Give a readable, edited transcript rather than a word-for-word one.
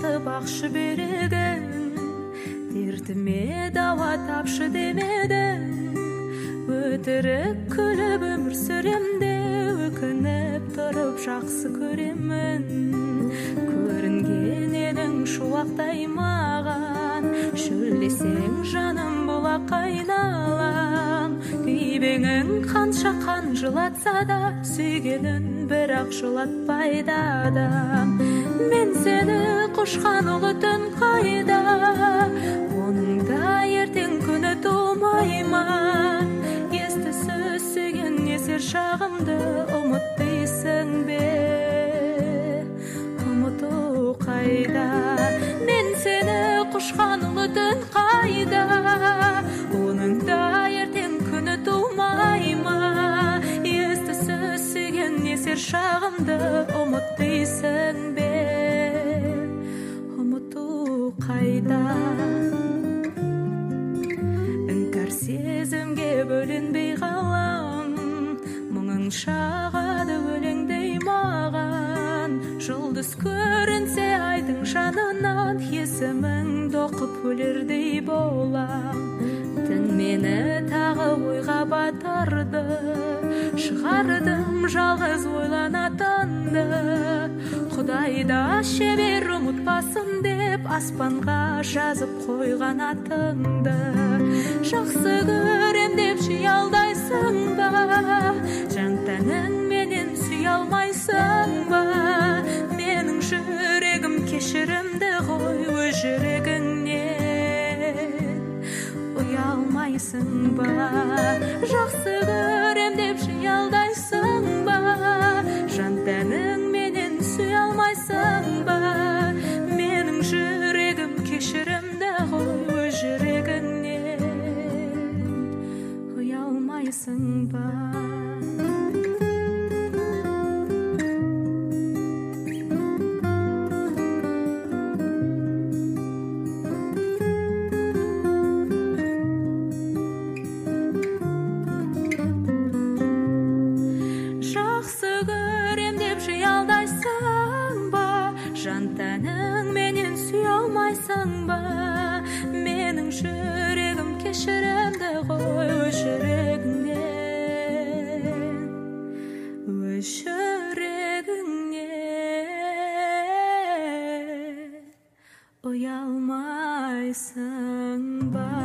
бақшы берегін, дертіме дауа тапшы демедің. Өтірік күліп өмір сүремде, өкініп тұрып жақсы көремін. Көрінген едің шуақтай маған, шөлдесең жаным бұлақ айналам. Күйбеңің қанша қан жылатса да, сүйгенін бірақ жылатпайды адам. Мен сені құшқан ұлы түн қайда, оның да ертең күні тумай ма? Есті сөз сүйген есер шағымды ұмыт дейсің бе? Ұмыту қайда? Мен сені құшқан ұлы түн қайда, оның да ертең күні тумай ма? Есті сөз сүйген есер шағымды ұмыт дейсің бе? Ұмыту қайда? Іңкәр сезімге бөленбей қалам, мұңың шағады өлеңдей маған. Жұлдыз көрінсе айдың жанынан, есіміңді оқып өлердей болам. Түн мені тағы ойға батырды, шығардым жалғыз ойланатынды. Құдайда шебер ұмытпасын деп, аспанға жазып қойған атыңды. Жақсы көрем деп жиі алдайсың ба? Жан тәнің менен сүйе алмайсың ба? Менің жүрегім кешірімді ғой, өз жүрегіңнен ұялмайсың ба? Жақсы көрем деп жиі алдайсың ба? Жан тәнің менен сүйе алмайсың ба? Менің жүрегім кешірімді ғой, өз жүрегіңнен ұялмайсың ба? Жан тәнің менен сүйе алмайсың ба? Менің жүрегім кешірімді ғой, өз жүрегіңнен, өз жүрегіңнен ұялмайсың ба?